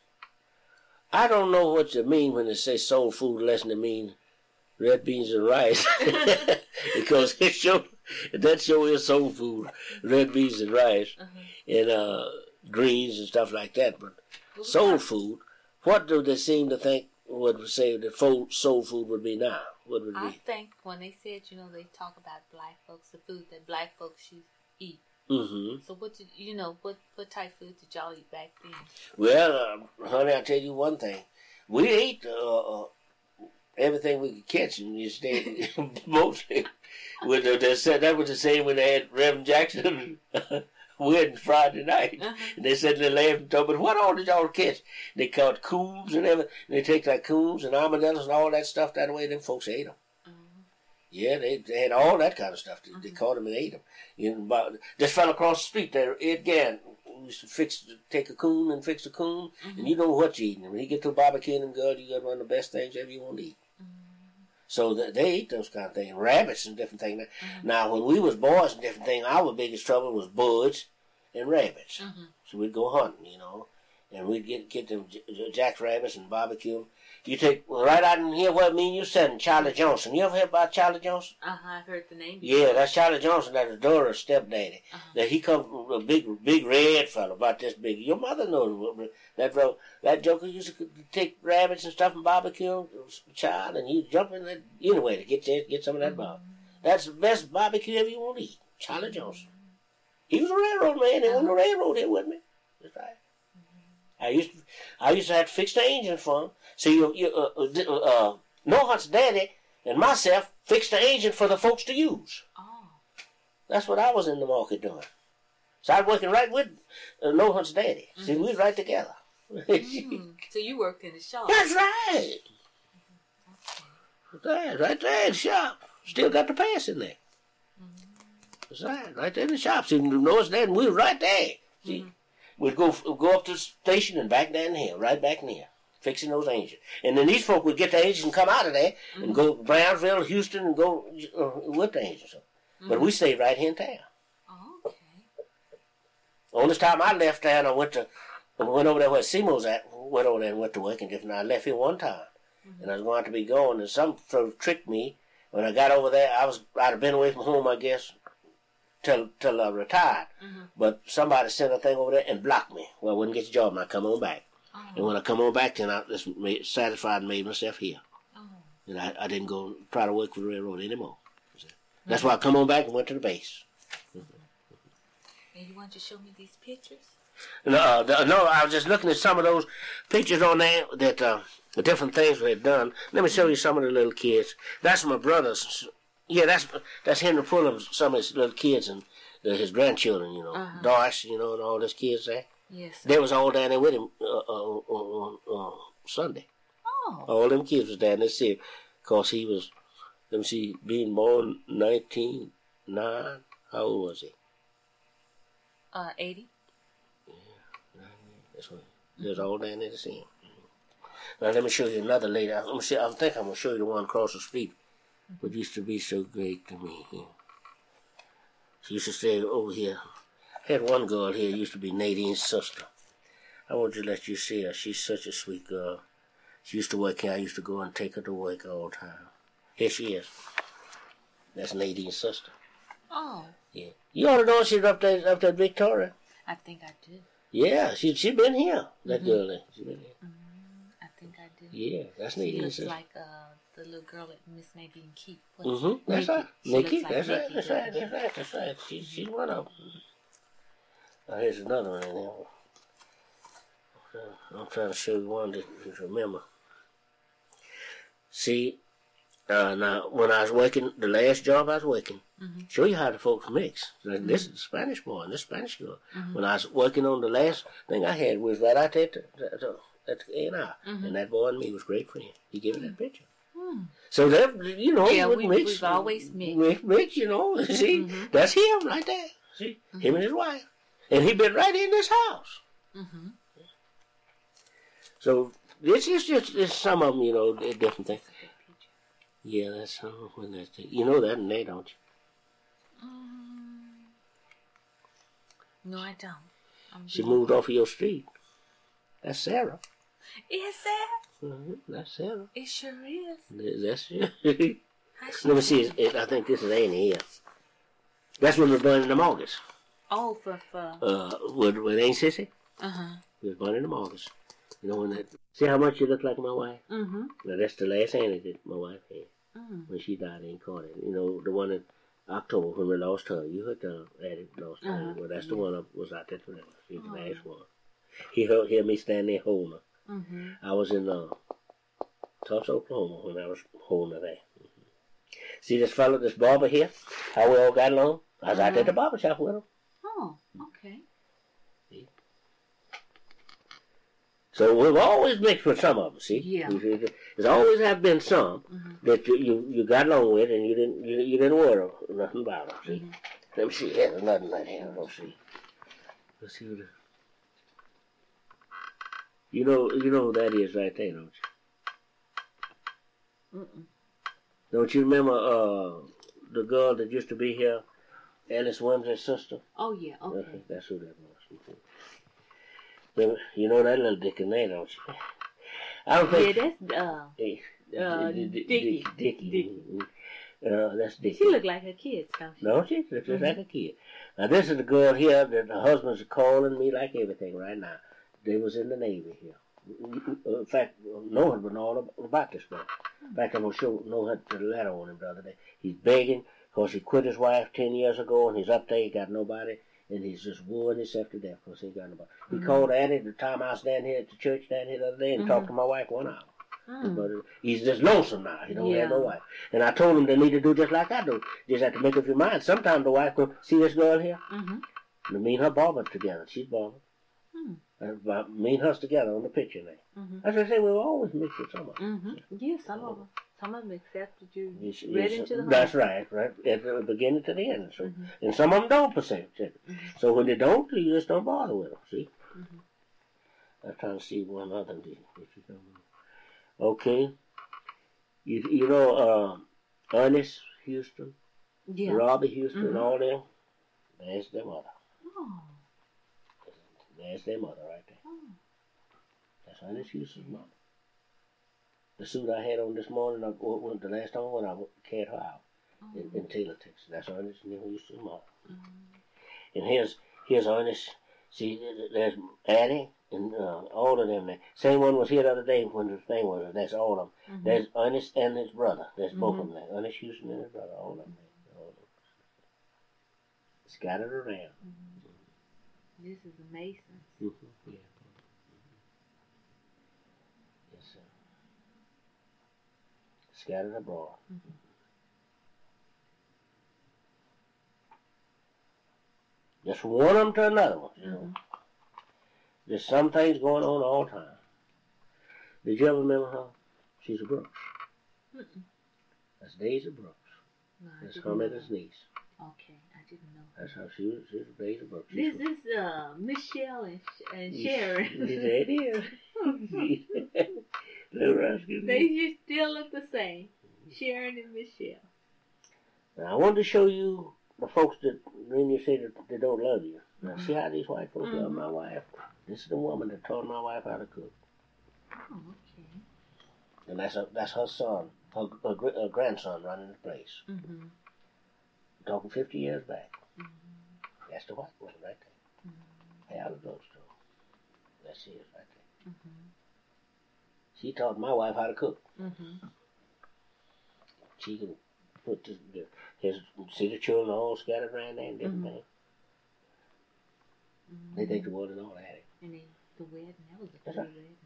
I don't know what you mean when they say soul food, unless they mean red beans and rice, because that show is soul food, red beans and rice, and greens and stuff like that. But soul food, what do they seem to think would say that soul food would be now? What would it be? I think when they said, they talk about black folks, the food that black folks should eat. Mm-hmm. So what did what type of food did y'all eat back then? Well, honey, I'll tell you one thing. We ate everything we could catch, and you stayed mostly. They said that was the same when they had Reverend Jackson wedding Friday night. And they said they laughed and told, but what all did y'all catch? They caught coons and everything. They take like coons and armadillos and all that stuff that way. Them folks ate them. Yeah, they had all that kind of stuff. They caught them and ate them. This fell across the street there, Ed Gann, used to take a coon and fix a coon, and you know what you're eating. When you get to barbecuing them good, you got one of the best things ever you want to eat. So they ate those kind of things, rabbits and different things. Now, when we was boys and different things, our biggest trouble was bugs and rabbits. So we'd go hunting, and we'd get them jackrabbits and barbecue them. You take right out in here where me and you sitting, Charlie Johnson. You ever heard about Charlie Johnson? I've heard the name. Yeah, that's Charlie Johnson. That's Dora's stepdaddy. That he come from a big red fella, about this big. Your mother knows that joker used to take rabbits and stuff and barbecue them, child, and you jump in there anyway to get some of that barbecue. That's the best barbecue ever you want to eat. Charlie Johnson. He was a railroad man. He was on the railroad here with me. That's right. I used to have to fix the engine for him. See, No Hunt's daddy and myself fixed the engine for the folks to use. Oh. That's what I was in the market doing. So I was working right with No Hunt's daddy. See, we was right together. So you worked in the shop. That's right. Right there in the shop. Still got the pass in there. That's right there in the shop. See, No Hunt's daddy, we were right there. See. We'd go up to the station and back down here, right back near, fixing those engines. And then these folk would get the engines and come out of there and go to Brownsville, Houston, and go with the engines. But we stayed right here in town. Oh, okay. The only time I left town, I went over there where Seymour's at, went over there and went to work and different. I left here one time, and I was going to be going, and some sort of tricked me. When I got over there, I'd have been away from home, I guess, till I retired. But somebody sent a thing over there and blocked me. Well, I wouldn't get the job and I come on back. And when I come on back, then I just satisfied and made myself here. Oh. And I didn't go try to work for the railroad anymore. That's why I come on back and went to the base. And you want to show me these pictures? No, I was just looking at some of those pictures on there that the different things we had done. Let me show you some of the little kids. That's my brother's. Yeah, that's Henry Fulham's, some of his little kids and his grandchildren, you know. Doris, you know, and all those kids there. Yes, sir. They was all down there with him on Sunday. Oh. All them kids was down there see, because he was, let me see, being born 1909. How old was he? 80. Yeah, that's what. They was all down there to see him. Now let me show you another lady. I think I'm gonna show you the one across the street, but used to be so great to me. Yeah. She used to stay over here. I had one girl here used to be Nadine's sister. I want to let you see her. She's such a sweet girl. She used to work here. I used to go and take her to work all the time. Here she is. That's Nadine's sister. Oh. Yeah. You ought to know she's up there at Victoria. I think I did. Yeah, she been here. That girl there. She been here. I think I did. Yeah, that's She Nadine's looks sister. like the little girl that Miss Nadine Keith. That's right. Nikki. Like That's right. Nikki. That's right. That's right. That's right. She's one of them. Oh, here's another one in there. I'm trying to show you one that you remember. See, now when I was working, the last job I was working, show you how the folks mix. This is the Spanish boy and this Spanish girl. When I was working on the last thing I had was right out there at the A&R. And that boy and me was great friends. He gave me that picture. So that, you know, Yeah, we've we've always mixed. Mix, you know. See, that's him right there. See, him and his wife. And he been right in this house. So this is just some of them, you know, different things. Yeah, that's when that's you know that in there, don't you? No, I don't. She moved off of your street. That's Sarah. Is that? That's Sarah. It sure is. That's Let How me see. I think this is Annie here. That's when we were born in August. Oh, for. With Aunt Sissy. Uh-huh. We was born in August. You know when that. See how much you look like my wife. Mm-hmm. Now that's the last Annie that my wife had when she died in Carter. You know the one in October when we lost her. You heard the Addie lost her. Well, that's the one that was out there forever. She's the last one. He heard me stand there holding her. I was in Tulsa, Oklahoma when I was holding her there. See this fellow, this barber here? How we all got along? I was out there at the barber shop with him. Oh, okay. So we've always mixed with some of them. See, Yeah. There's always have been some that you got along with, and you didn't worry nothing about them. See, let me see. There's nothing like that. Let's see. Let's see what. You know who that is right there, don't you? Don't you remember the girl that used to be here, Alice Wimsey's sister? Oh, yeah, okay. That's who that was. Remember, you know that little dick in there, don't you? I don't think. Yeah, that's Dickie. That's Dickie. She look like her kids, don't she? No, she looks just like a kid. Now this is the girl here that the husband's calling me like everything right now. They was in the Navy here. In fact, Noah would know all about this man. In fact, I'm going to show Noah the letter on him the other day. He's begging because he quit his wife 10 years ago and he's up there, he got nobody, and he's just worn himself to death because he got nobody. He called Annie the time I was down here at the church down here the other day and talked to my wife 1 hour. But he's just lonesome now. He don't have no wife. And I told him they need to do just like I do. Just have to make up your mind. Sometimes the wife will see this girl here. And me and her barber together. She's barber. Me and her's together on the picture now. As I say, we've always mixed with someone. Yeah, some of them. Some of them accepted you right into the home. That's right. At the beginning to the end. So, and some of them don't accept it. So when they don't, you just don't bother with them, see? I'm trying to see one other. Okay. You know Ernest Houston, Robbie Houston, all them? There's their mother. Oh. There's their mother right there. That's Ernest Houston's mother. The suit I had on this morning, the last time when I carried her out in Taylor, Texas. That's Ernest Houston's mother. And here's Ernest. See, there's Addie, And all of them. Same one was here the other day when the thing was. That's all of them. There's Ernest and his brother. There's both of them there. Ernest Houston and his brother. All of them there. All of them. Scattered around. This is amazing. Yeah. Yes, sir. Scattered abroad. Just from one of them to another one, you know. There's some things going on all the time. Did you ever remember her? She's a Brooks. That's Daisy Brooks. No, That's Carmela's niece. Okay, I didn't know. That's how she was Daisy Brooks. This is Michelle and Sharon. It is. They still look the same. Sharon and Michelle. Now, I wanted to show you the folks that when you say that they don't love you. Now, see how these white folks love my wife? This is the woman that taught my wife how to cook. Oh, okay. And that's her son, her grandson running the place. Talking 50 years back. That's the white woman right there. Out of those two. That's it right there. She taught my wife how to cook. She can put see the children all scattered around there and different things. They think the world is all at it. And then the wedding, that was a pretty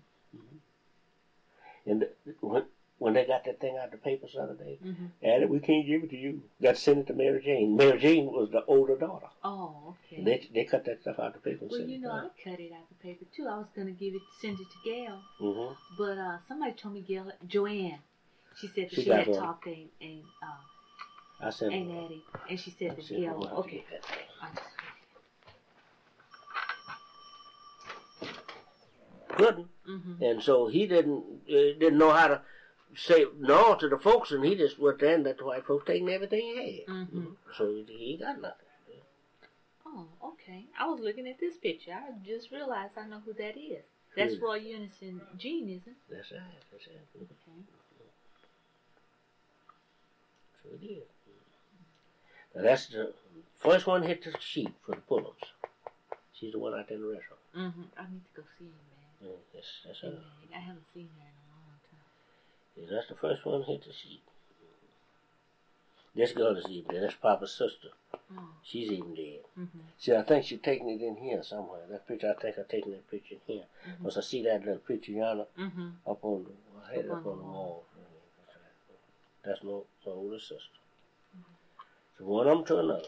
wedding. And when they got that thing out of the papers the other day, Addie, we can't give it to you. Got to send it to Mary Jane. Mary Jane was the older daughter. Oh, okay. And they cut that stuff out of the paper. Well, you know, I cut it out of the paper too. I was gonna send it to Gail, but somebody told me Joanne. She said that she had talked to Addie, and she said that Gail. Okay. Couldn't, and so he didn't know how to say no to the folks, and he just went there and let the white folks taking everything he had. So he got nothing. Oh, okay. I was looking at this picture. I just realized I know who that is. That's Roy Eunice and Jean, isn't it? That's right. That's right. Okay. So it is. Now that's the first one hit the sheet for the Pullums. She's the one out there in the restaurant. I need to go see him, man. That's her. I haven't seen her in a long time. Yeah, that's the first one hit the sheet. This girl is even dead. That's Papa's sister. She's even dead. See, I think she's taking it in here somewhere. That picture, I think I'm taking that picture in here. Because I see that little picture yonder up on the wall. That's my older sister. So one of them to another.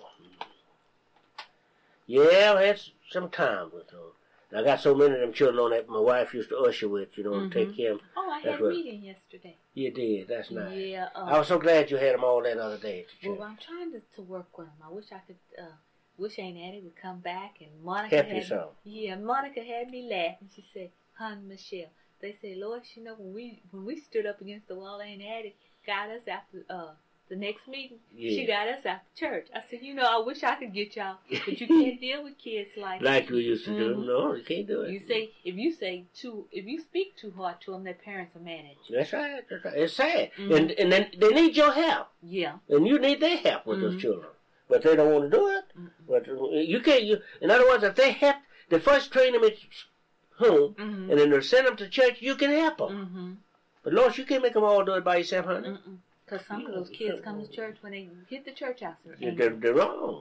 Yeah, I had some time with her. I got so many of them children on that my wife used to usher with, you know, and take care of them. Oh, I had a meeting yesterday. You did. That's nice. Yeah. I was so glad you had them all that other day at the church. Well, I'm trying to work with them. I wish I could. Wish Aunt Addie would come back and Monica. Help you some. Yeah, Monica had me laughing. She said, "Hon, Michelle." They said, "Lois, you know, when we stood up against the wall, Aunt Addie got us after the next meeting. Yeah. She got us after church." I said, "You know, I wish I could get y'all, but you can't deal with kids like you used to do. No, you can't do it. You say if you speak too hard to them, their parents are mad at you." That's right. That's right. It's sad, and then they need your help. Yeah. And you need their help with those children, but they don't want to do it. But you can't. In other words, if they help, they first train them at home, and then they send them to church. You can help them. But Lord, you can't make them all do it by yourself, honey. Because some of those kids come to church when they hit the church house. They're wrong.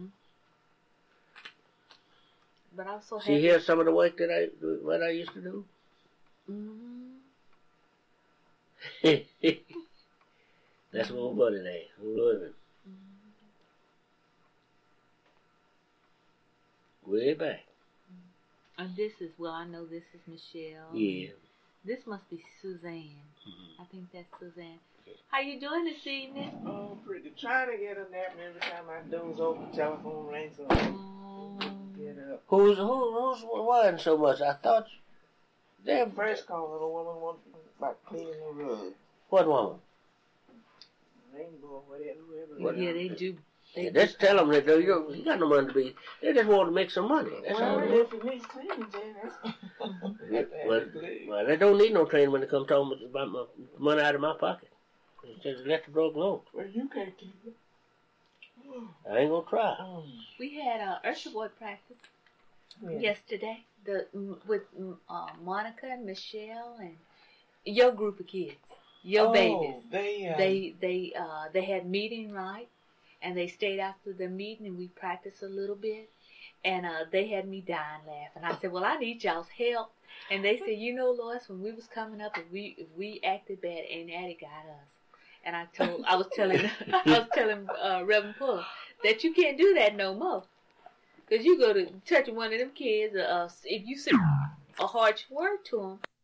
But I was so happy. See here some of the work that I used to do. That's my buddy there, living. Way back. And this is, I know this is Michelle. Yeah. This must be Suzanne. I think that's Suzanne. How you doing this evening? Oh, pretty. Trying to get a nap, and every time I doze over, the telephone rings. So get up. Who's worrying so much? I thought Their first call, the woman wanted about cleaning the rug. What woman? Rainbow, whatever. Yeah, they do. Yeah, just tell them that you got no money to be. They just want to make some money. That's all it is. If it needs cleaning, Jay, Well, they don't need no training when they come talking about my money out of my pocket. Just let the broke alone. well, you can't keep it. I ain't gonna try. We had Usher Boy practice. yesterday. With Monica and Michelle and your group of kids, your babies. They had meeting right, and they stayed after the meeting and we practiced a little bit, and they had me dying laughing. I said, "Well, I need y'all's help," and they said, "You know, Lois, when we was coming up, if we acted bad, and Addie got us." And I was telling Reverend Puller that you can't do that no more. Because you go to touch one of them kids, if you say a harsh word to them,